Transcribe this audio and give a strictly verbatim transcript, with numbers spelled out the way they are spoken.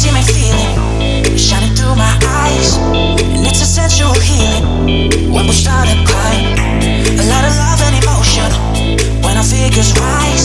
see me feeling, shining through my eyes, and it's a sensual healing. When we start to climb, a lot of love and emotion. When our figures rise.